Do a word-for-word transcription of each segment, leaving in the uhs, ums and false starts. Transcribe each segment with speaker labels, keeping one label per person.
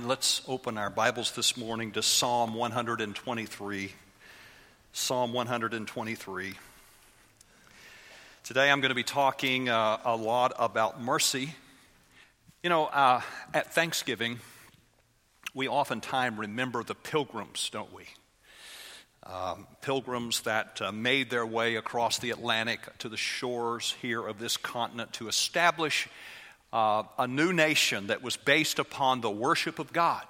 Speaker 1: Let's open our Bibles this morning to Psalm one twenty-three. Psalm one twenty-three. Today I'm going to be talking uh, a lot about mercy. You know, uh, at Thanksgiving, we oftentimes remember the pilgrims, don't we? Um, pilgrims that uh, made their way across the Atlantic to the shores here of this continent to establish Uh, a new nation that was based upon the worship of God.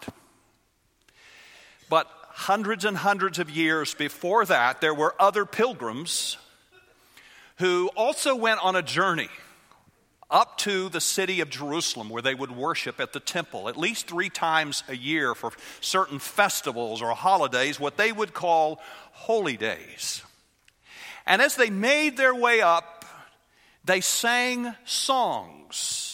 Speaker 1: But hundreds and hundreds of years before that, there were other pilgrims who also went on a journey up to the city of Jerusalem, where they would worship at the temple at least three times a year for certain festivals or holidays, what they would call holy days. And as they made their way up, they sang songs.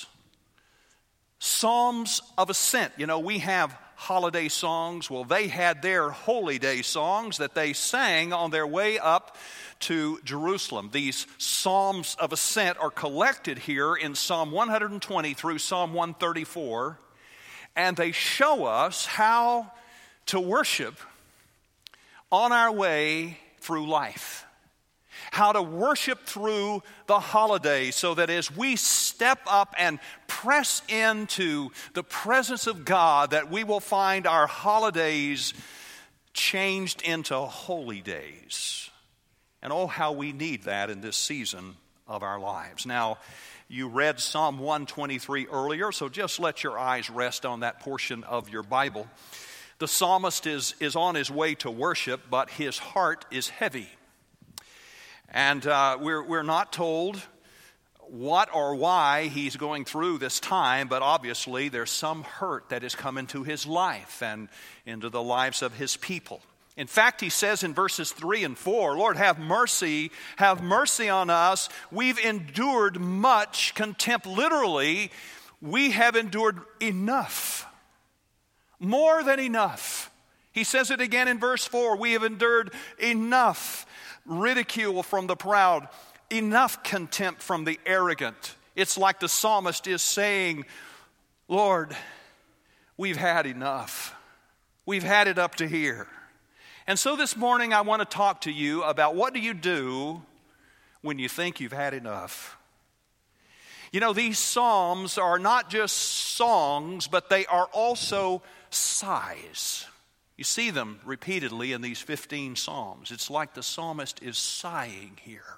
Speaker 1: Psalms of ascent. You know, we have holiday songs. Well, they had their holy day songs that they sang on their way up to Jerusalem. These Psalms of ascent are collected here in Psalm one twenty through Psalm one thirty-four, and they show us how to worship on our way through life. How to worship through the holidays so that as we step up and press into the presence of God, that we will find our holidays changed into holy days. And oh, how we need that in this season of our lives. Now, you read Psalm one twenty-three earlier, so just let your eyes rest on that portion of your Bible. The psalmist is, is on his way to worship, but his heart is heavy. And uh, we're, we're not told what or why he's going through this time, but obviously there's some hurt that has come into his life and into the lives of his people. In fact, he says in verses three and four, Lord, have mercy, have mercy on us. We've endured much contempt. Literally, we have endured enough, more than enough. He says it again in verse four, we have endured enough ridicule from the proud, enough contempt from the arrogant. It's like the psalmist is saying, Lord, we've had enough. We've had it up to here. And so this morning I want to talk to you about what do you do when you think you've had enough. You know, these psalms are not just songs, but they are also sighs. You see them repeatedly in these fifteen psalms. It's like the psalmist is sighing here.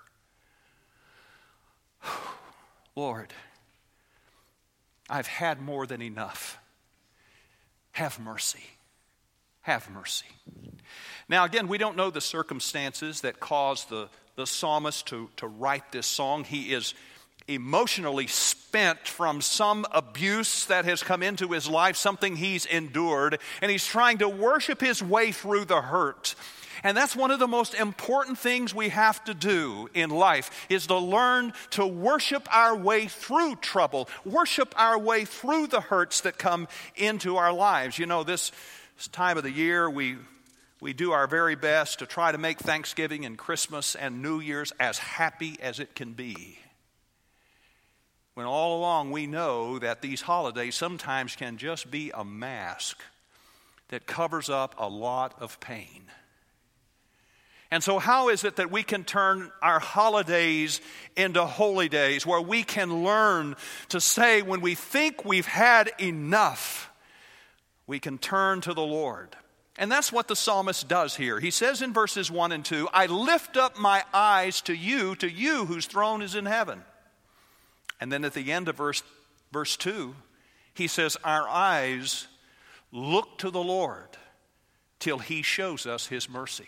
Speaker 1: Lord, I've had more than enough. Have mercy. Have mercy. Now again, we don't know the circumstances that caused the, the psalmist to, to write this song. He is emotionally spent from some abuse that has come into his life, something he's endured, and he's trying to worship his way through the hurt. And that's one of the most important things we have to do in life, is to learn to worship our way through trouble, worship our way through the hurts that come into our lives. You know, this time of the year, we we do our very best to try to make Thanksgiving and Christmas and New Year's as happy as it can be, when all along we know that these holidays sometimes can just be a mask that covers up a lot of pain. And so how is it that we can turn our holidays into holy days, where we can learn to say when we think we've had enough, we can turn to the Lord? And that's what the psalmist does here. He says in verses one and two, I lift up my eyes to you, to you whose throne is in heaven. And then at the end of verse, verse two, he says, our eyes look to the Lord till he shows us his mercy.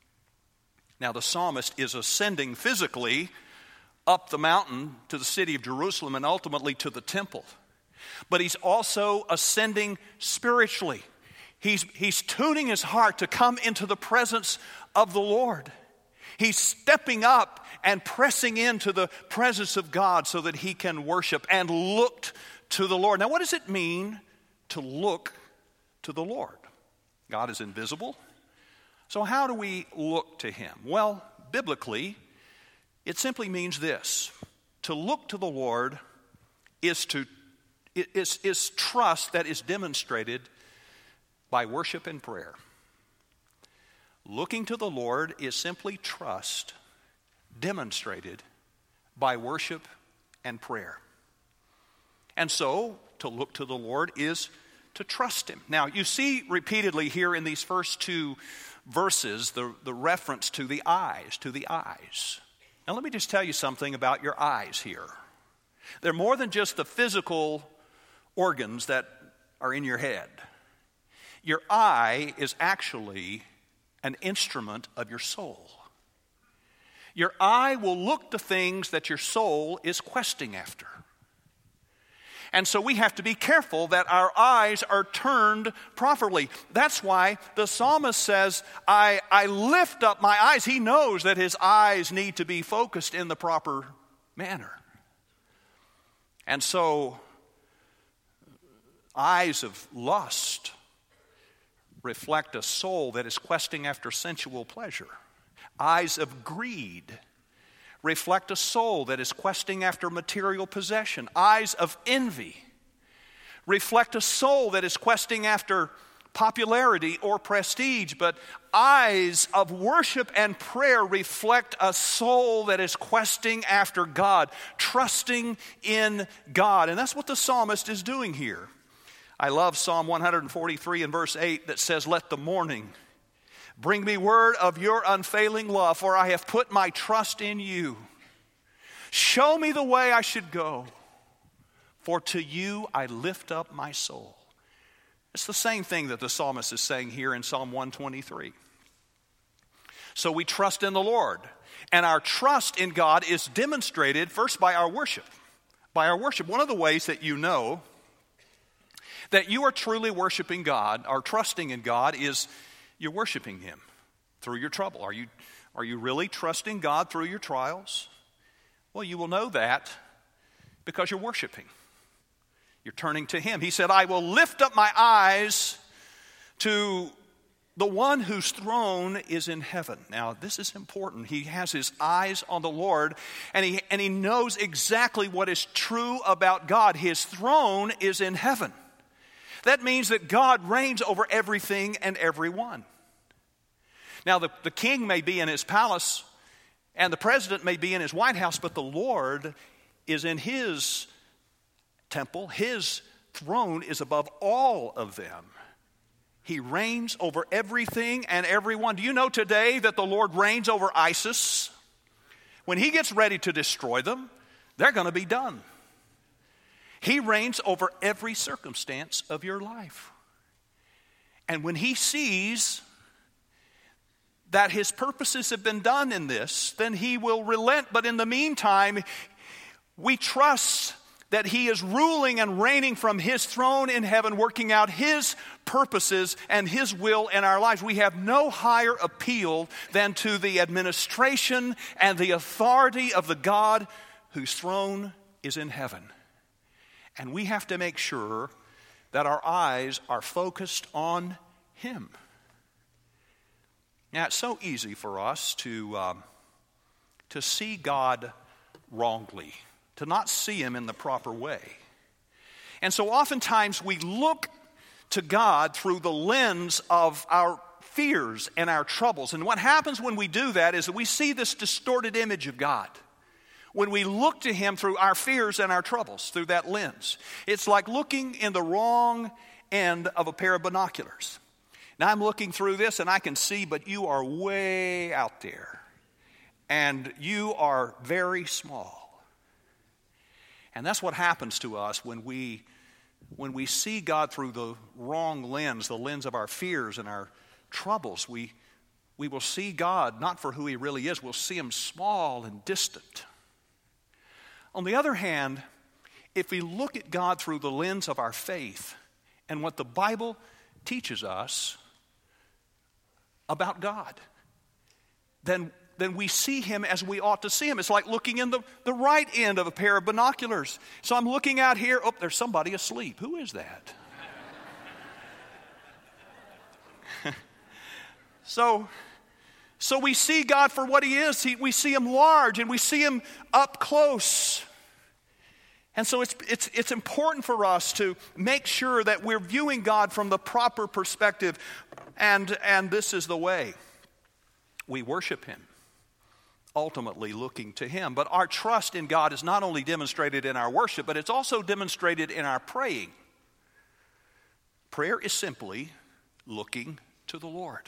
Speaker 1: Now the psalmist is ascending physically up the mountain to the city of Jerusalem and ultimately to the temple. But he's also ascending spiritually. He's, he's tuning his heart to come into the presence of the Lord. He's stepping up and pressing into the presence of God so that he can worship and look to the Lord. Now, what does it mean to look to the Lord? God is invisible. So how do we look to him? Well, biblically, it simply means this. To look to the Lord is to is, is trust that is demonstrated by worship and prayer. Looking to the Lord is simply trust demonstrated by worship and prayer. And so, to look to the Lord is to trust Him. Now, you see repeatedly here in these first two verses the, the reference to the eyes, to the eyes. Now, let me just tell you something about your eyes here. They're more than just the physical organs that are in your head. Your eye is actually an instrument of your soul. Your eye will look to things that your soul is questing after. And so we have to be careful that our eyes are turned properly. That's why the psalmist says, I, I lift up my eyes. He knows that his eyes need to be focused in the proper manner. And so, eyes of lust reflect a soul that is questing after sensual pleasure. Eyes of greed reflect a soul that is questing after material possession. Eyes of envy reflect a soul that is questing after popularity or prestige. But eyes of worship and prayer reflect a soul that is questing after God, trusting in God. And that's what the psalmist is doing here. I love Psalm one forty-three and verse eight that says, "Let the morning bring me word of your unfailing love, for I have put my trust in you. Show me the way I should go, for to you I lift up my soul." It's the same thing that the psalmist is saying here in Psalm one twenty-three. So we trust in the Lord, and our trust in God is demonstrated first by our worship. By our worship. One of the ways that you know that you are truly worshiping God or trusting in God is you're worshiping Him through your trouble. Are you, are you really trusting God through your trials? Well, you will know that because you're worshiping. You're turning to Him. He said, "I will lift up my eyes to the one whose throne is in heaven." Now, this is important. He has his eyes on the Lord, and he, and he knows exactly what is true about God. His throne is in heaven. That means that God reigns over everything and everyone. Now, the, the king may be in his palace, and the president may be in his White House, but the Lord is in His temple. His throne is above all of them. He reigns over everything and everyone. Do you know today that the Lord reigns over ISIS? When He gets ready to destroy them, they're going to be done. He reigns over every circumstance of your life. And when He sees that His purposes have been done in this, then He will relent. But in the meantime, we trust that He is ruling and reigning from His throne in heaven, working out His purposes and His will in our lives. We have no higher appeal than to the administration and the authority of the God whose throne is in heaven. And we have to make sure that our eyes are focused on Him. Now, it's so easy for us to, um, to see God wrongly, to not see Him in the proper way. And so oftentimes we look to God through the lens of our fears and our troubles. And what happens when we do that is that we see this distorted image of God. When we look to Him through our fears and our troubles, through that lens, it's like looking in the wrong end of a pair of binoculars. Now I'm looking through this and I can see, but you are way out there. And you are very small. And that's what happens to us when we, when we see God through the wrong lens, the lens of our fears and our troubles. We, we will see God not for who He really is. We'll see Him small and distant. On the other hand, if we look at God through the lens of our faith and what the Bible teaches us about God, then, then we see Him as we ought to see Him. It's like looking in the, the right end of a pair of binoculars. So I'm looking out here. Oh, there's somebody asleep. Who is that? so... So we see God for what He is. He, we see Him large and we see Him up close. And so it's, it's, it's important for us to make sure that we're viewing God from the proper perspective. And, and this is the way we worship him, ultimately looking to him. But our trust in God is not only demonstrated in our worship, but it's also demonstrated in our praying. Prayer is simply looking to the Lord,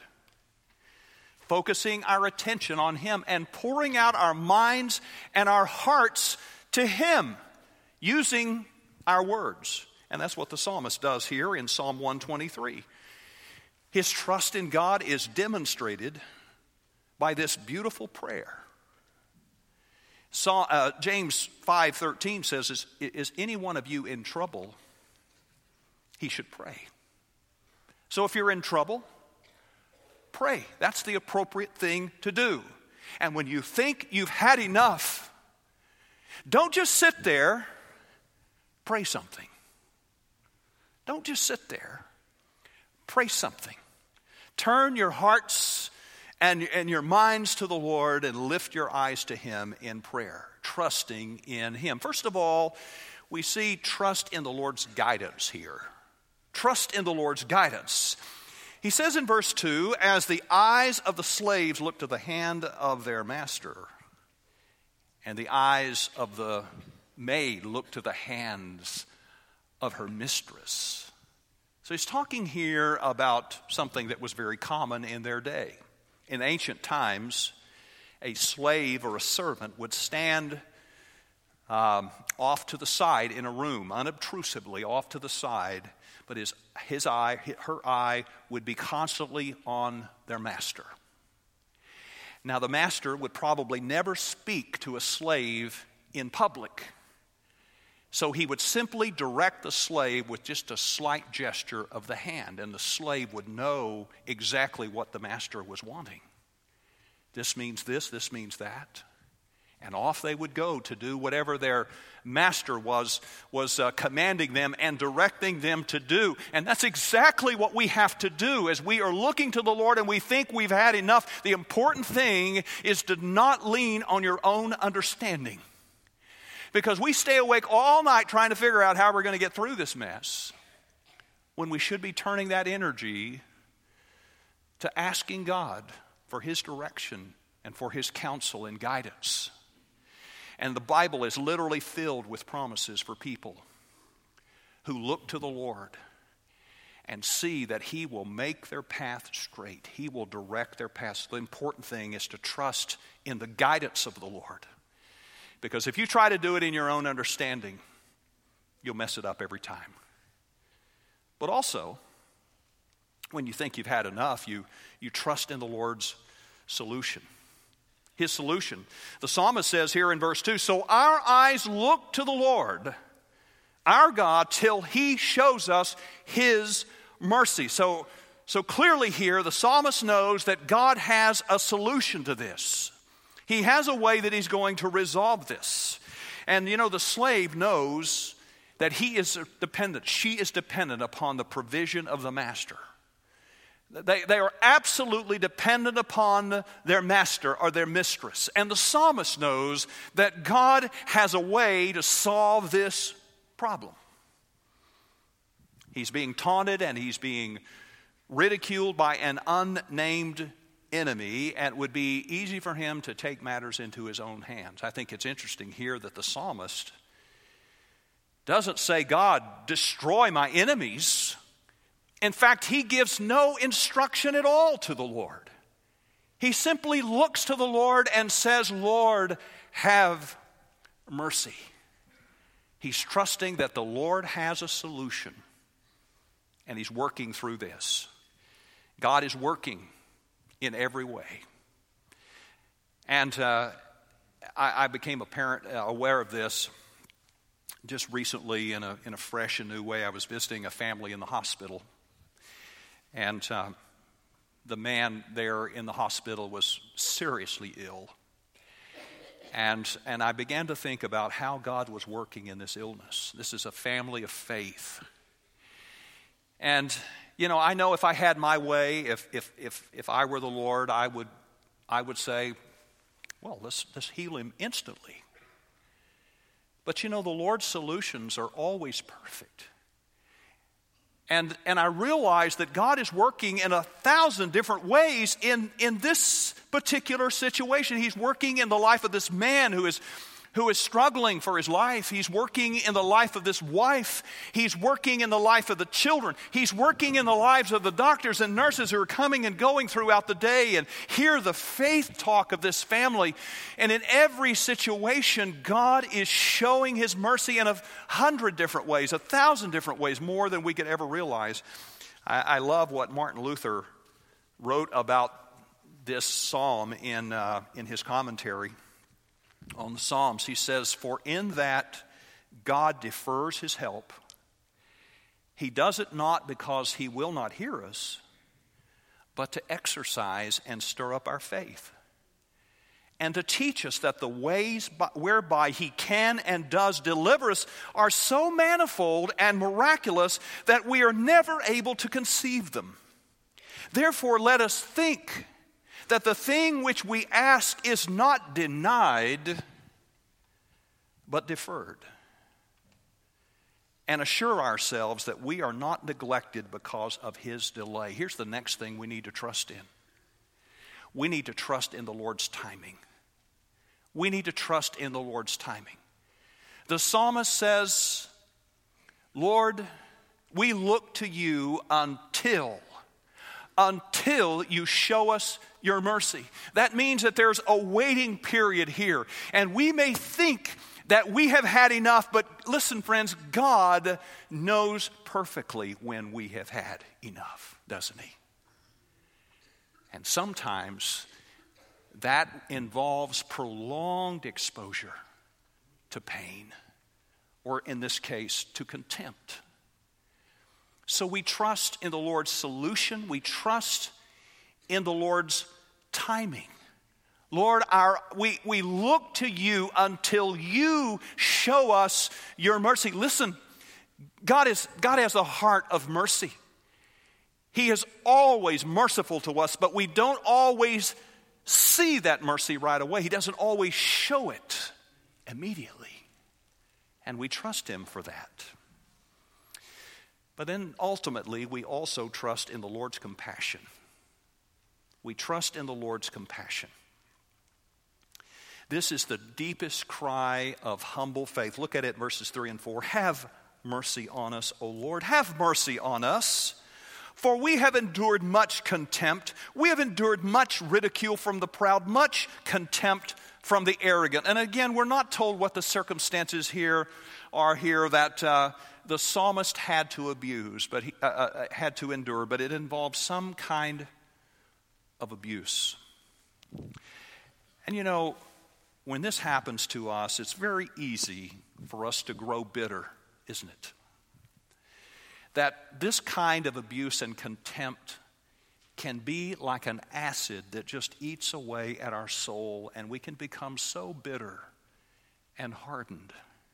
Speaker 1: focusing our attention on him and pouring out our minds and our hearts to him, using our words. And that's what the psalmist does here in Psalm one twenty-three. His trust in God is demonstrated by this beautiful prayer. So, uh, James five thirteen says, is, is any one of you in trouble? He should pray. So if you're in trouble, pray. That's the appropriate thing to do. And when you think you've had enough, don't just sit there. Pray something. Don't just sit there. Pray something. Turn your hearts and, and your minds to the Lord and lift your eyes to him in prayer, trusting in him. First of all, we see trust in the Lord's guidance here. Trust in the Lord's guidance. He says in verse two, as the eyes of the slaves look to the hand of their master, and the eyes of the maid look to the hands of her mistress. So he's talking here about something that was very common in their day. In ancient times, a slave or a servant would stand um, off to the side in a room, unobtrusively off to the side, but his, his eye, her eye would be constantly on their master. Now, the master would probably never speak to a slave in public. So he would simply direct the slave with just a slight gesture of the hand, and the slave would know exactly what the master was wanting. This means this, this means that. And off they would go to do whatever their master was, was uh, commanding them and directing them to do. And that's exactly what we have to do as we are looking to the Lord and we think we've had enough. The important thing is to not lean on your own understanding. Because we stay awake all night trying to figure out how we're going to get through this mess, when we should be turning that energy to asking God for his direction and for his counsel and guidance. And the Bible is literally filled with promises for people who look to the Lord and see that he will make their path straight. He will direct their path. The important thing is to trust in the guidance of the Lord. Because if you try to do it in your own understanding, you'll mess it up every time. But also, when you think you've had enough, you, you trust in the Lord's solution. His solution. The psalmist says here in verse two, so our eyes look to the Lord, our God, till he shows us his mercy. So, so clearly here, the psalmist knows that God has a solution to this. He has a way that he's going to resolve this. And you know, the slave knows that he is dependent, she is dependent upon the provision of the master. They, they are absolutely dependent upon their master or their mistress. And the psalmist knows that God has a way to solve this problem. He's being taunted and he's being ridiculed by an unnamed enemy, and it would be easy for him to take matters into his own hands. I think it's interesting here that the psalmist doesn't say, God, destroy my enemies. In fact, he gives no instruction at all to the Lord. He simply looks to the Lord and says, Lord, have mercy. He's trusting that the Lord has a solution, and he's working through this. God is working in every way. And uh, I, I became apparent, uh, aware of this just recently in a, in a fresh and new way. I was visiting a family in the hospital. And uh, the man there in the hospital was seriously ill. And, and I began to think about how God was working in this illness. This is a family of faith. And you know, I know if I had my way, if if if if I were the Lord, I would I would say, well, let's let's heal him instantly. But you know, the Lord's solutions are always perfect. And, and I realize that God is working in a thousand different ways in, in this particular situation. He's working in the life of this man who is, who is struggling for his life. He's working in the life of this wife. He's working in the life of the children. He's working in the lives of the doctors and nurses who are coming and going throughout the day and hear the faith talk of this family. And in every situation, God is showing his mercy in a hundred different ways, a thousand different ways, more than we could ever realize. I, I love what Martin Luther wrote about this psalm in, uh, in his commentary on the Psalms. He says, "For in that God defers his help, he does it not because he will not hear us, but to exercise and stir up our faith, and to teach us that the ways by, whereby he can and does deliver us are so manifold and miraculous that we are never able to conceive them. Therefore let us think that the thing which we ask is not denied, but deferred, and assure ourselves that we are not neglected because of his delay." Here's the next thing we need to trust in. We need to trust in the Lord's timing. We need to trust in the Lord's timing. The psalmist says, "Lord, we look to you until, until you show us your mercy." That means that there's a waiting period here. And we may think that we have had enough, but listen, friends, God knows perfectly when we have had enough, doesn't he? And sometimes that involves prolonged exposure to pain, or in this case, to contempt. So we trust in the Lord's solution. We trust in the Lord's timing. Lord, our, we, we look to you until you show us your mercy. Listen, God is, God has a heart of mercy. He is always merciful to us, but we don't always see that mercy right away. He doesn't always show it immediately. And we trust him for that. But then ultimately, we also trust in the Lord's compassion. We trust in the Lord's compassion. This is the deepest cry of humble faith. Look at it, verses three and four. "Have mercy on us, O Lord. Have mercy on us. For we have endured much contempt. We have endured much ridicule from the proud, much contempt from the arrogant." And again, we're not told what the circumstances here are here that uh, the psalmist had to abuse, but he uh, uh, had to endure, but it involves some kind of abuse. And you know, when this happens to us, it's very easy for us to grow bitter, isn't it? That this kind of abuse and contempt can be like an acid that just eats away at our soul, and we can become so bitter and hardened.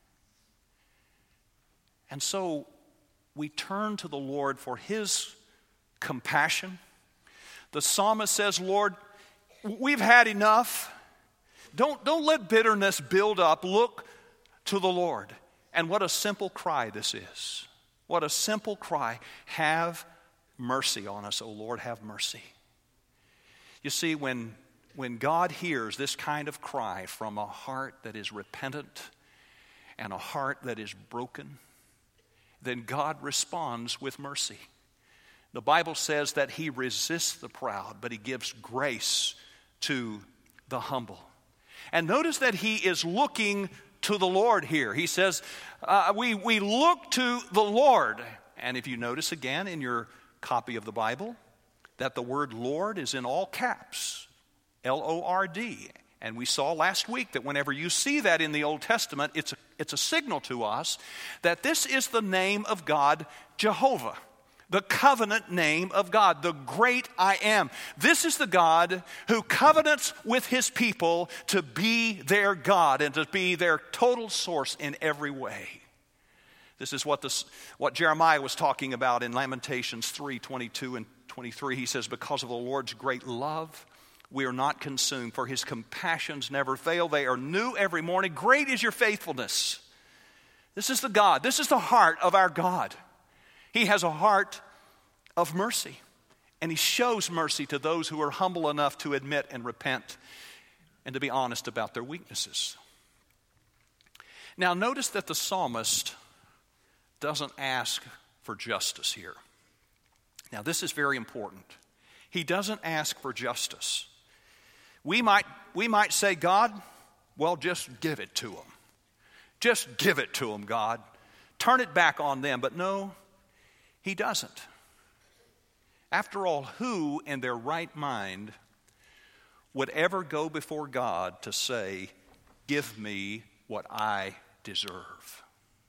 Speaker 1: And so we turn to the Lord for his compassion. The psalmist says, "Lord, we've had enough. Don't, don't let bitterness build up. Look to the Lord." And what a simple cry this is. What a simple cry. "Have mercy on us, O Lord, have mercy." You see, when, when God hears this kind of cry from a heart that is repentant and a heart that is broken, then God responds with mercy. The Bible says that he resists the proud, but he gives grace to the humble. And notice that he is looking to the Lord here. He says, uh, we, we look to the Lord. And if you notice again in your copy of the Bible, that the word Lord is in all caps, L O R D. And we saw last week that whenever you see that in the Old Testament, it's a, it's a signal to us that this is the name of God, Jehovah. The covenant name of God, the great I am. This is the God who covenants with his people to be their God and to be their total source in every way. This is what, this, what Jeremiah was talking about in Lamentations three, twenty-two and twenty-three. He says, "Because of the Lord's great love, we are not consumed, for his compassions never fail. They are new every morning. Great is your faithfulness. This is the God. This is the heart of our God. He has a heart of mercy. And he shows mercy to those who are humble enough to admit and repent and to be honest about their weaknesses. Now, notice that the psalmist doesn't ask for justice here. Now, this is very important. He doesn't ask for justice. We might, we might say, God, well, just give it to them. Just give it to them, God. Turn it back on them. But no, he doesn't. After all, who in their right mind would ever go before God to say, give me what I deserve?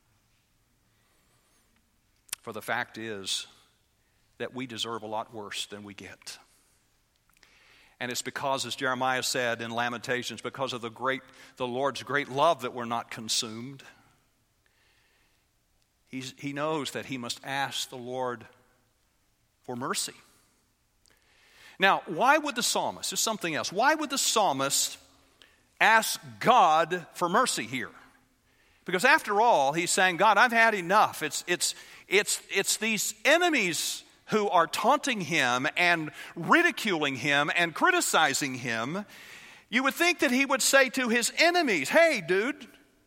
Speaker 1: For the fact is that we deserve a lot worse than we get. And it's because, as Jeremiah said in Lamentations, because of the great, the Lord's great love that we're not consumed. He's, he knows that he must ask the Lord for mercy. Now, why would the psalmist, there's something else, why would the psalmist ask God for mercy here? Because after all, he's saying, God, I've had enough. It's, it's, it's, it's these enemies who are taunting him and ridiculing him and criticizing him. You would think that he would say to his enemies, hey, dude,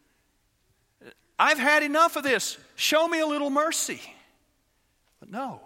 Speaker 1: I've had enough of this. Show me a little mercy. But no.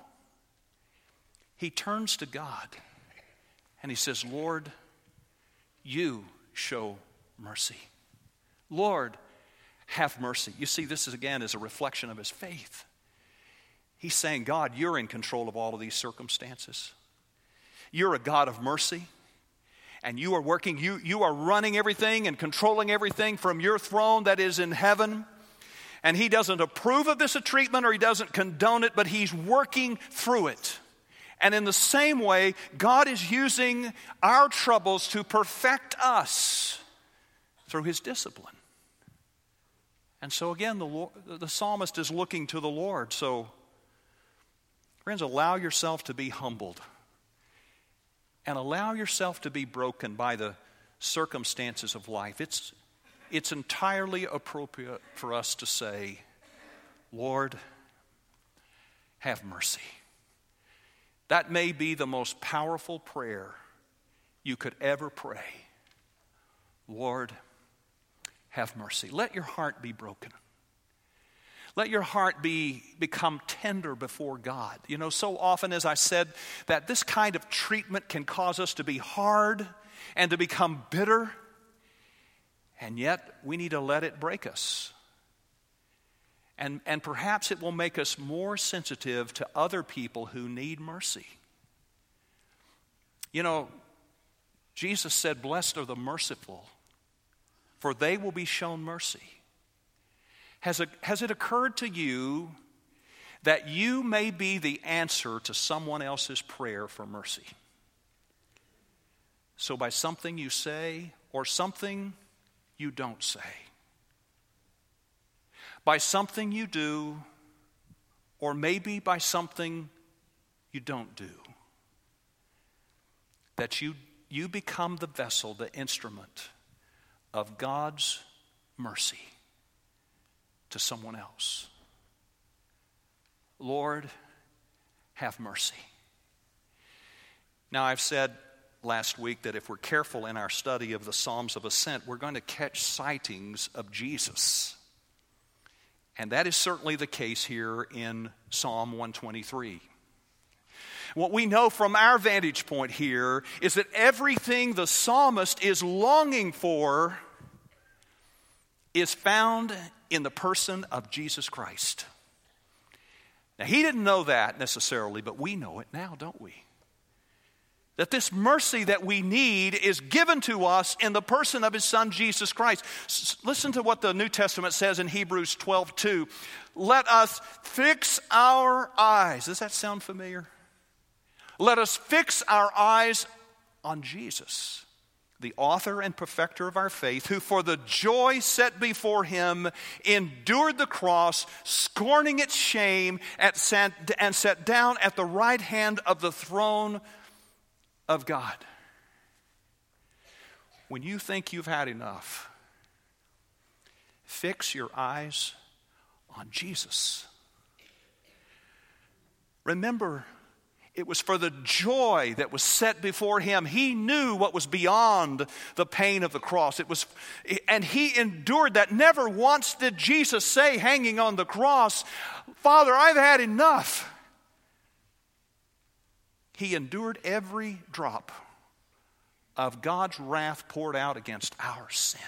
Speaker 1: He turns to God and he says, Lord, you show mercy. Lord, have mercy. You see, this is again is a reflection of his faith. He's saying, God, you're in control of all of these circumstances. You're a God of mercy. And you are working, you, you are running everything and controlling everything from your throne that is in heaven. And he doesn't approve of this treatment or he doesn't condone it, but he's working through it. And in the same way, God is using our troubles to perfect us through his discipline. And so again, the, Lord, the psalmist is looking to the Lord. So, friends, allow yourself to be humbled. And allow yourself to be broken by the circumstances of life. It's, it's entirely appropriate for us to say, Lord, have mercy. That may be the most powerful prayer you could ever pray. Lord, have mercy. Let your heart be broken. Let your heart be become tender before God. You know, so often, as I said, that this kind of treatment can cause us to be hard and to become bitter. And yet, we need to let it break us. And, and perhaps it will make us more sensitive to other people who need mercy. You know, Jesus said, blessed are the merciful, for they will be shown mercy. Has it, has it occurred to you that you may be the answer to someone else's prayer for mercy? So by something you say or something you don't say, by something you do, or maybe by something you don't do, that you, you become the vessel, the instrument of God's mercy to someone else. Lord, have mercy. Now, I've said last week that if we're careful in our study of the Psalms of Ascent, we're going to catch sightings of Jesus. And that is certainly the case here in Psalm one twenty-three. What we know from our vantage point here is that everything the psalmist is longing for is found in the person of Jesus Christ. Now, he didn't know that necessarily, but we know it now, don't we? That this mercy that we need is given to us in the person of his Son, Jesus Christ. S- listen to what the New Testament says in Hebrews twelve two. Let us fix our eyes. Does that sound familiar? Let us fix our eyes on Jesus, the author and perfecter of our faith, who for the joy set before him endured the cross, scorning its shame, and sat down at the right hand of the throne of God. When you think you've had enough, fix your eyes on Jesus. Remember, it was for the joy that was set before him. He knew what was beyond the pain of the cross. It was, and he endured that. Never once did Jesus say, hanging on the cross, "Father, I've had enough." He endured every drop of God's wrath poured out against our sin.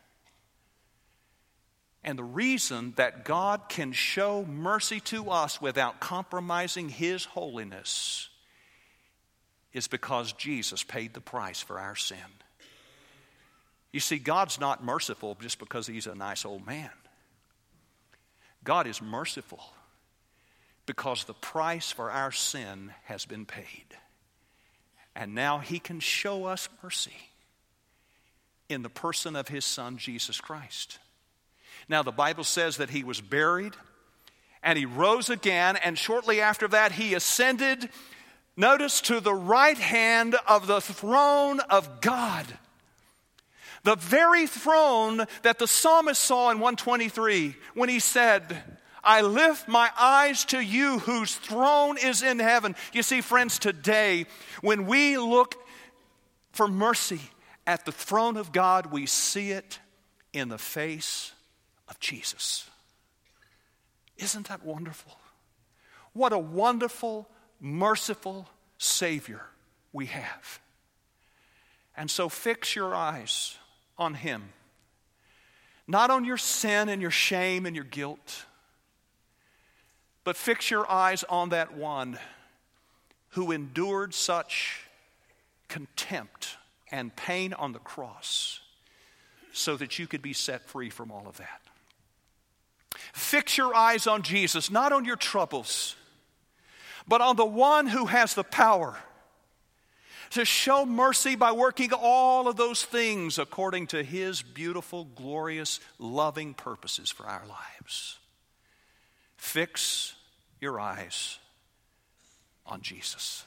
Speaker 1: And the reason that God can show mercy to us without compromising his holiness is because Jesus paid the price for our sin. You see, God's not merciful just because he's a nice old man. God is merciful because the price for our sin has been paid. And now he can show us mercy in the person of his Son, Jesus Christ. Now, the Bible says that he was buried and he rose again, and shortly after that he ascended, notice, to the right hand of the throne of God. The very throne that the psalmist saw in one twenty-three when he said, "I lift my eyes to you whose throne is in heaven." You see, friends, today when we look for mercy at the throne of God, we see it in the face of Jesus. Isn't that wonderful? What a wonderful, merciful Savior we have. And so fix your eyes on him. Not on your sin and your shame and your guilt, but fix your eyes on that one who endured such contempt and pain on the cross so that you could be set free from all of that. Fix your eyes on Jesus, not on your troubles, but on the one who has the power to show mercy by working all of those things according to his beautiful, glorious, loving purposes for our lives. Fix your eyes on Jesus.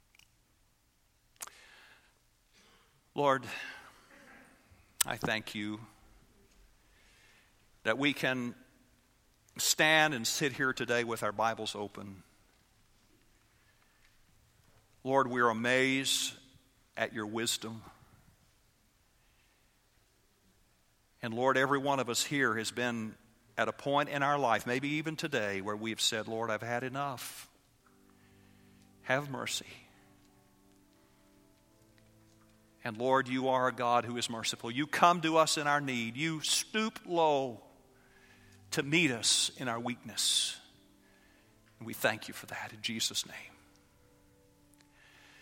Speaker 1: Lord, I thank you that we can stand and sit here today with our Bibles open. Lord, we're amazed at your wisdom. And Lord, every one of us here has been at a point in our life, maybe even today, where we've said, "Lord, I've had enough. Have mercy." And Lord, you are a God who is merciful. You come to us in our need. You stoop low to meet us in our weakness. And we thank you for that in Jesus' name.